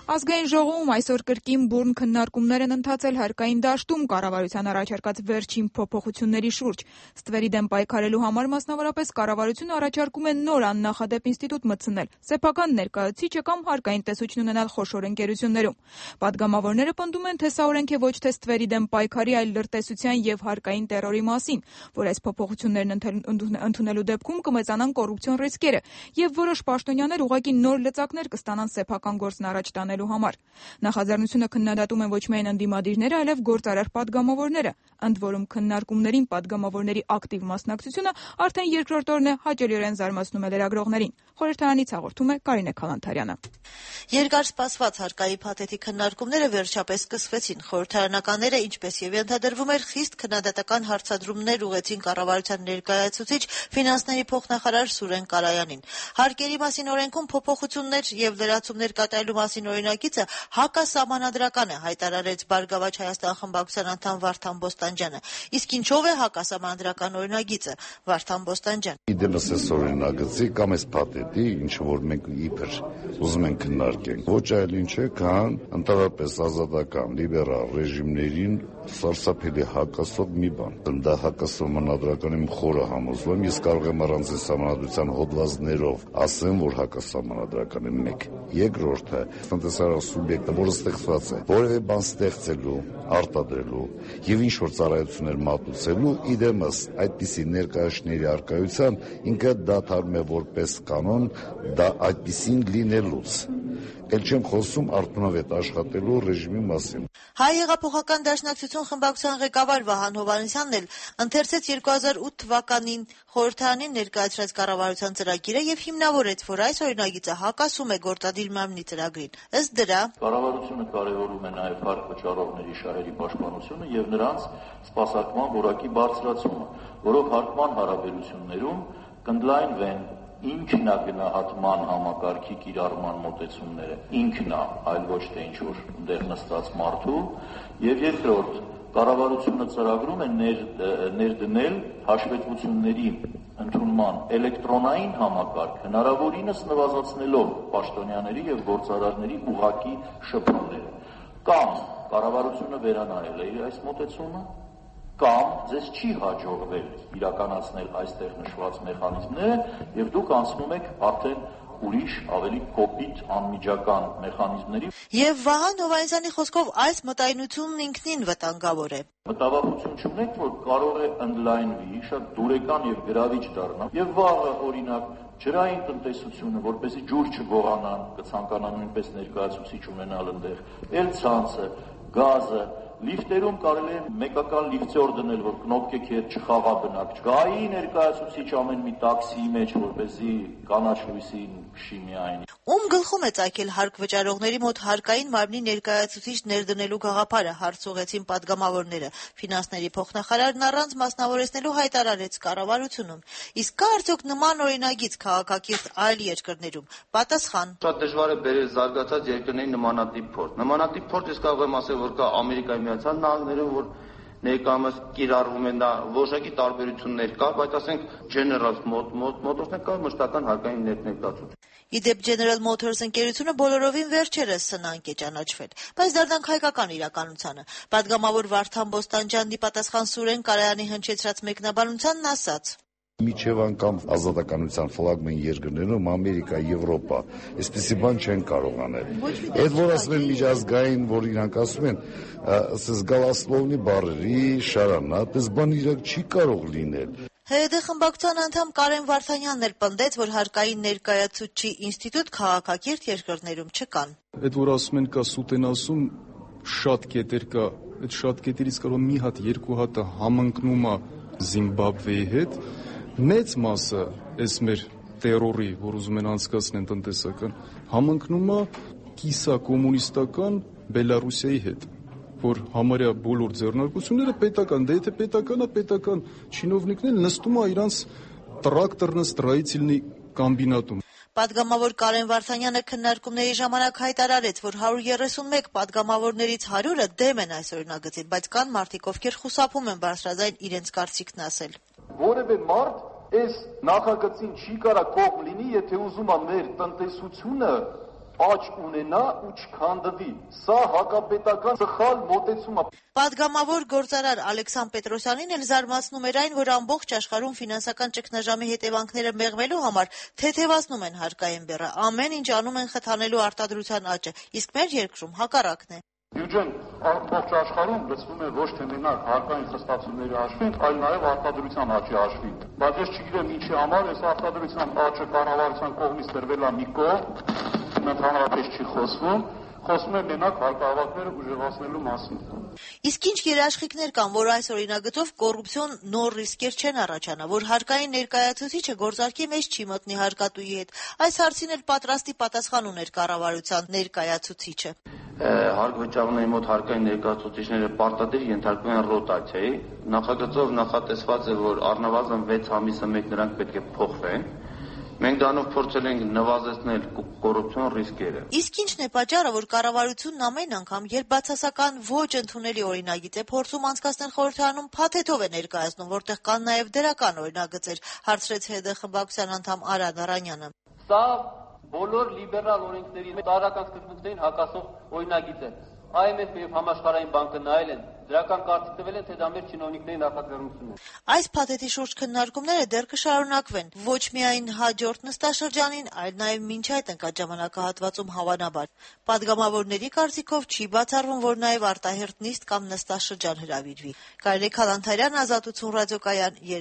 Ազգային ժողովում այսօր կրկին բուրն քննարկումներ են ընթացել հարկային դաշտում կառավարության առաջարկած վերջին փոփոխությունների շուրջ։ Ստվերի դեմ պայքարելու համար մասնավորապես կառավարությունը առաջարկում է նոր աննախադեպ ինստիտուտ մտցնել սեփական ներկայացուցիչը կամ հարկային տեսություն ունենալ խոշոր ընկերություններում։ Պատգամավորները պնդում են, թե սա օրենք է ոչ թե ստվերի դեմ պայքարի, այլ լրտեսության եւ հարկային տերորի մասին, որ այս փոփոխություններն ընդունելու դեպքում կմեծանան կոռուպցիոն ռիսկերը եւ որոշ պաշտոնյաներ ուղղակի նոր լծակներ կստանան սեփական գործն առաջ տանելու համար։ Նախաձեռնությունը քննադատում են ոչ միայն ընդդիմադիրները, այլև գործարար պատգամավորները, ընդ որում քննարկումներին պատգամավորների ակտիվ մասնակցությունը արդեն երկրորդ օրն է հաճելիորեն զարմացնում է լրագրողներին։ Խորհրդարանից հաղորդում է Կարինե Քալանթարյանը։ Երկար սպասված հարկայի փաթեթի քննարկումները վերջապես սկսվեցին։ Խորհրդարանականները, ինչպես եւ ենթադրվում էր, խիստ քննադատական հարցադրումներ ուղղեցին կառավարության ներկայացուցիչ ֆինանսների փոխնախարար Սուրեն Կարայանին։ Հարկերի մասին օրենքում փոփոխություններ եւ լրացումներ կատարելու մասին օրինագիծը հակասահմանադրական է, հայտարարեց Բարգավաճ Հայաստան խմբակցության անդամ Վարդան Բոստանջյանը։ Իսկ ինչով է հակասահմանադրական օրինագիծը, Վարդան Բոստանջյան։ Իդեմս այս օրինագծի կամ այս փաթեթի, ինչը որ մենք իբր ուզում ենք քննարկենք, ոչ այլ ինչ է, քան ընդհանրապես ազատական լիբերալ ռեժիմներին սարսափելի հակասող մի բան։ Դա հակասահմանադրական եմ խորը համոզվում, ես կարող եմ առանց այս համանդրության հոդվածներով ասեմ, որ հակասահմանադրական է մեկ։ Երկրորդը, տնտեսական սուբյեկտը, որը ստեղծված է, որևէ բան ստեղծելու, արտադրելու եւ ինչ որ ծառայություններ մատուցելու, իդեմս այդպիսի ներկայացների արկայության ինքը դադարում է որպես կանոն դա այդպիսին լինելուց։ Էլ չեմ խոսում արդյունավետ աշխատելու ռեժիմի մասին։ Հայ հեղափոխական դաշնակցություն խմբակցության ղեկավար Վահան Հովհաննիսյանն էլ ընթերցեց 2008 թվականին խորհրդարանին ներկայացրած կառավարության ծրագիրը եւ հիմնավորեց, որ այս օրինագիծը հակասում է գործադիր մարմնի ծրագրին։ Ըստ դրա, կառավարությունը կարևորում է նաեւ հարկ վճարողների շահերի պաշտպանությունը եւ նրանց սպասարկման որակի բարձրացումը, որով հարկման հարաբերություններում կընդլայնվեն ինքնագնահատման համակարգի կիրառման մոտեցումները, ինքնա, այլ ոչ թե ինչ-որ դեղ նստած մարդու, եւ երկրորդ, կառավարությունը ծրագրում է ներդնել հաշվետվությունների ընդունման էլեկտրոնային համակարգ, հնարավորինս նվազեցնելով պաշտոնյաների եւ գործարարների ուղղակի շփումները, կամ կառավարությունը վերանայել է այս մոտեցումը, կամ ձեզ չի հաջողվել իրականացնել այստեղ նշված մեխանիզմները եւ դուք անցնում եք արդեն ուրիշ ավելի կոպիտ անմիջական մեխանիզմների։ Եվ Վահան Հովհաննիսյանի խոսքով այս մտայնությունն ինքնին վտանգավոր է։ Մտավախություն չունեք, որ կարող է ընդլայնվի, շատ դուրեկան եւ գրավիչ դառնա։ Եվ վաղը օրինակ ջրային տնտեսությունը, որպեսզի ջուր չգողանան, կցանկանա նույնպես ներկայացուցիչ ունենալ այնտեղ, էլ ցանցը, գազը, լիֆտերում կարելի է մեկական լիֆտյոր դնել, որ կնոպկեք հետ չխաղա բնակ։ Գայի ներկայացուցիչ ամեն մի տաքսիի մեջ, որպեսզի կանաչ լույսին քշի միայն։ Ում գլխում է ծագել հարկ վճարողների մոտ հարկային մարմնի ներկայացուցիչ ներդնելու գաղափարը, հարց ուղղեցին պատգամավորները։ Ֆինանսների փոխնախարարն առանց մասնավորեցնելու հայտարարեց կառավարությունում։ Իսկ կա արդյոք նման օրինագիծ քաղաքակիրթ այլ երկրներում։ Պատասխան. Շատ դժվար է բերել զարգացած երկրների նմանատիպ փորձ։ Նմանատիպ փորձ ես կարող եմ ասել, որ կա Ամերիկայի Միացյալ Նահանգներում, որ ներկայումս կիրառվում են, դա որոշակի տարբերություններ կա, բայց ասենք General Motors-ն կա մշտական հարկային ներկայացուցիչ։ Իդեպ General Motors ընկերությունը բոլորովին վերջերս սնանկ է ճանաչվել, բայց դարձանք հայկական իրականությանը։ Պատգամավոր Վարդան Բոստանջյանի պատասխան Սուրեն Կարայանի հնչեցրած մեկնաբանությանն ասաց. Միջև անգամ ազատականության ֆլագման երկրներում Ամերիկա, Եվրոպա, այսպիսի բան չեն կարող անել։ Այդ որ ասում են միջազգային, որ իրանք ասում են, ասես գալասլովնի բառերի շարանա, դες բան իրակ չի կարող լինել։ ՀՅԴ խմբակցության անդամ Կարեն Վարդանյանն էլ պնդեց, որ հարկային ներկայացուցչի ինստիտուտ քաղաքակիրթ երկրներում չկան։ Այդ որ ասում են կա սուտենասում շատ կետեր կա, այդ շատ կետերից կարող մի հատ, երկու հատը համընկնում է Զիմբաբվեի հետ, մեծ մասը այս մեր տերորի, որ ուզում են անցկացնեն տնտեսական, համընկնում է կիսա կոմունիստական Բելարուսիայի հետ, որ համարյա բոլոր ձեռնարկությունները պետական, դե եթե պետական չինովնիկներն նստում է իրանց տրակտորնը ստրայիցիլնի կոմբինատում։ Պատգամավոր Կարեն Վարդանյանը քննարկումների ժամանակ հայտարարեց, որ 131 պատգամավորներից 100-ը դեմ են այս օրինագծին, բայց կան մարդիկ, ովքեր խուսափում են բարձրաձայն իրենց կարծիքն ասել։ Որևէ մարդ այս նախագծին չի կարա կողմ լինի, եթե ուզում է մեր տնտեսությունը աճ ունենա ու չքանդվի։ Սա հակապետական սխալ մոտեցում է։ Պատգամավոր գործարար Ալեքսան Պետրոսյանին էլ զարմացնում էր այն, որ ամբողջ աշխարհում ֆինանսական ճգնաժամի հետևանքները մեղմելու համար թեթևացնում են հարկային բեռը, ամեն ինչ անում են խթանելու արտադրության աճը, իսկ մեր երկրում հակառակն է։ Բյուջեն ամբողջ աշխարհում լցվում է ոչ թե մենակ հարկային խստացումների հաշվին, այլ նաև արտադրության աճի հաշվին։ Բայց ես չգիտեմ ինչի համար այս արտադրության աճը կառավարության կողմից տրվել է մի կողմ, ընդհանրապես չի խոսվում է մենակ հարկահավաքները ուժեղացնելու մասին։ Իսկ ինչ երաշխիքներ կան, որ այս օրինագծով կոռուպցիոն նոր ռիսկեր չեն առաջանա, որ հարկային ներկայացուցիչը գործարքի մեջ չի մտնի հարկատուի հետ։ Այս հարցին էլ պատրաստի պատասխան ուներ կառավարության ներկայացուցիչը։ Հարկվճարների մոտ հարկային ներկայացուցիչները պարտադիր ենթարկվում են ռոտացիայի։ Նախագծով նախատեսված է, որ առնվազն 6 ամիսը մեկ նրանք պետք է փոխվեն։ Մենք դրանով փորձել ենք նվազեցնել կոռուպցիոն ռիսկերը։ Իսկ ի՞նչն է պատճառը, որ կառավարությունն ամեն անգամ, երբ բացասական ոչ ընդունելի օրինագիծ է փորձում անցկացնել խորհրդարանում, փաթեթով է ներկայացնում, որտեղ կան նաև դրական օրինագծեր, հարցրեց ՀԴ խմբակցության անդամ Արա Նարանյանը։ Սա բոլոր լիբերալ օրենքների տարրական սկզբունքներին հակասող օրինագիծ է։ IMF-ը եւ Համաշխարհային բանկը նայել են, դրական կարծիք տվել են, թե դա մեր չինովնիկների նախաձեռնությունն է։ Այս փաթեթի շուրջ քննարկումները դեռ կշարունակվեն ոչ միայն հաջորդ նստաշրջանին, այլ նաև մինչ այդ ընկած ժամանակահատվածում հավանաբար։ Պատգամավորների կարծիքով չի բացառվում, որ նաև արտահերթ նիստ կամ նստաշրջան հրավիրվի։ Կարինե Քալանթարյան, Ազատություն ռադիոկայան,